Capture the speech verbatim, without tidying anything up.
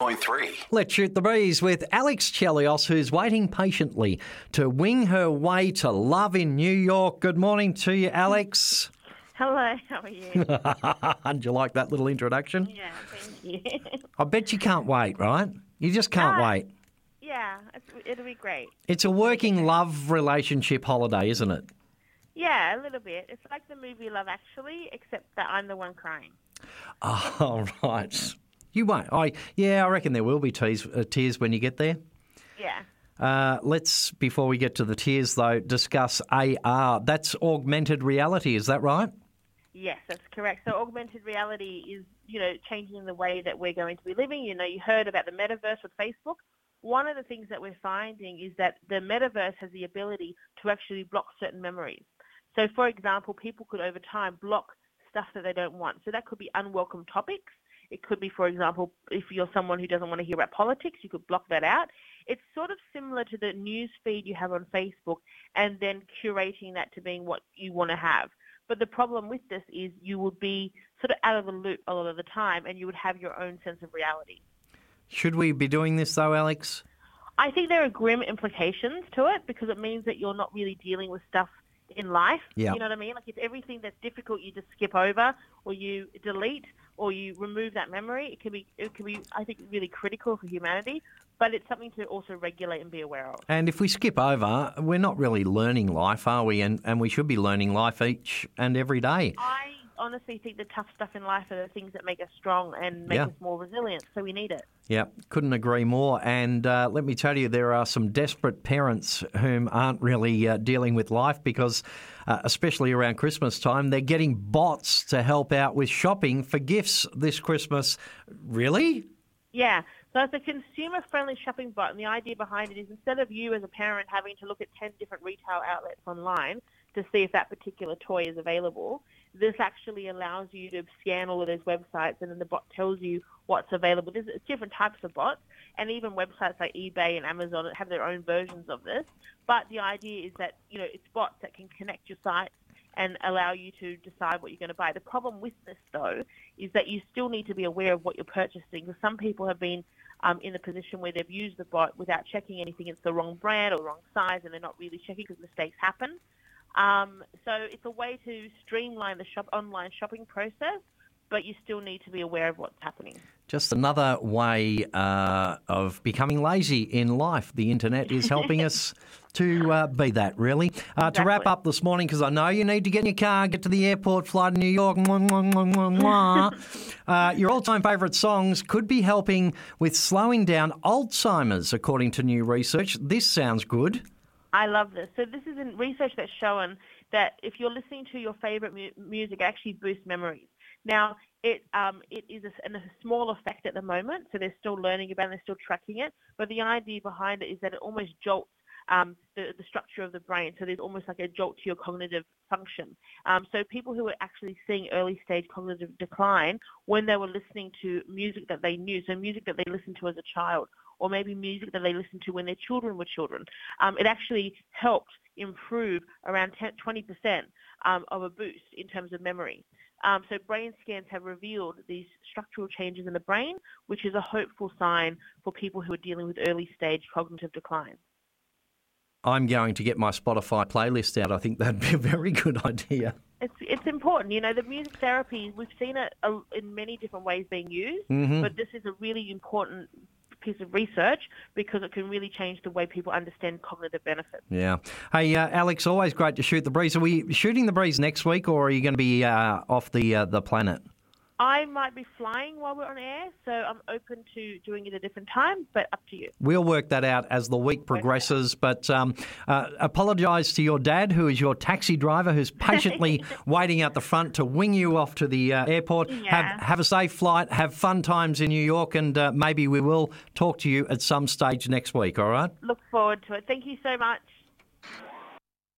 point three. Let's shoot the breeze with Alex Chelios, who's waiting patiently to wing her way to love in New York. Good morning to you, Alex. Hello, how are you? Did you like that little introduction? Yeah, thank you. I bet you can't wait, right? You just can't No. wait. Yeah, it's, it'll be great. It's a working love relationship holiday, isn't it? Yeah, a little bit. It's like the movie Love Actually, except that I'm the one crying. Oh, right. You won't. I yeah, I reckon there will be tears, uh, tears when you get there. Yeah. Uh, let's, before we get to the tears, though, discuss A R. That's augmented reality, is that right? Yes, that's correct. So augmented reality is, you know, changing the way that we're going to be living. You know, you heard about the metaverse with Facebook. One of the things that we're finding is that the metaverse has the ability to actually block certain memories. So, for example, people could over time block stuff that they don't want. So that could be unwelcome topics. It could be, for example, if you're someone who doesn't want to hear about politics, you could block that out. It's sort of similar to the news feed you have on Facebook and then curating that to being what you want to have. But the problem with this is you would be sort of out of the loop a lot of the time and you would have your own sense of reality. Should we be doing this, though, Alex? I think there are grim implications to it because it means that you're not really dealing with stuff in life. Yeah. You know what I mean? Like if everything that's difficult you just skip over or you delete or you remove that memory, it can be, it can be, I think, really critical for humanity, but it's something to also regulate and be aware of. And if we skip over, we're not really learning life, are we? And, and we should be learning life each and every day. I honestly think the tough stuff in life are the things that make us strong and make Yeah. us more resilient, so we need it. Yeah, couldn't agree more. And uh, let me tell you, there are some desperate parents whom aren't really uh, dealing with life because, uh, especially around Christmas time, they're getting bots to help out with shopping for gifts this Christmas. Really? Yeah. So it's a consumer-friendly shopping bot, and the idea behind it is instead of you as a parent having to look at ten different retail outlets online to see if that particular toy is available, this actually allows you to scan all of those websites, and then the bot tells you what's available. There's different types of bots, and even websites like eBay and Amazon have their own versions of this. But the idea is that, you know, it's bots that can connect your sites and allow you to decide what you're going to buy. The problem with this, though, is that you still need to be aware of what you're purchasing, because some people have been um, in the position where they've used the bot without checking anything. It's the wrong brand or the wrong size, and they're not really checking because mistakes happen. Um, so it's a way to streamline the shop online shopping process, but you still need to be aware of what's happening. Just another way uh, of becoming lazy in life. The internet is helping us to uh, be that, really. Uh, Exactly. To wrap up this morning, because I know you need to get in your car, get to the airport, fly to New York. Mwah, mwah, mwah, mwah, mwah. uh, your all-time favourite songs could be helping with slowing down Alzheimer's, according to new research. This sounds good. I love this. So this is in research that's shown that if you're listening to your favorite mu- music, it actually boosts memories. Now, it um, it is a, a small effect at the moment, so they're still learning about it, they're still tracking it. But the idea behind it is that it almost jolts um, the, the structure of the brain, so there's almost like a jolt to your cognitive function. Um, so people who are actually seeing early stage cognitive decline when they were listening to music that they knew, so music that they listened to as a child, or maybe music that they listened to when their children were children, um, it actually helped improve around ten, twenty percent um, of a boost in terms of memory. Um, so brain scans have revealed these structural changes in the brain, which is a hopeful sign for people who are dealing with early stage cognitive decline. I'm going to get my Spotify playlist out. I think that'd be a very good idea. It's it's important. You know, the music therapy, we've seen it uh, in many different ways being used, Mm-hmm. but this is a really important piece of research because it can really change the way people understand cognitive benefits. Yeah. Hey, uh, Alex, always great to shoot the breeze. Are we shooting the breeze next week, or are you going to be uh, off the uh, the planet? I might be flying while we're on air, so I'm open to doing it at a different time, but up to you. We'll work that out as the week progresses. But um, uh, apologise to your dad, who is your taxi driver, who's patiently waiting out the front to wing you off to the uh, airport. Yeah. Have, have a safe flight, have fun times in New York, and uh, maybe we will talk to you at some stage next week, all right? Look forward to it. Thank you so much.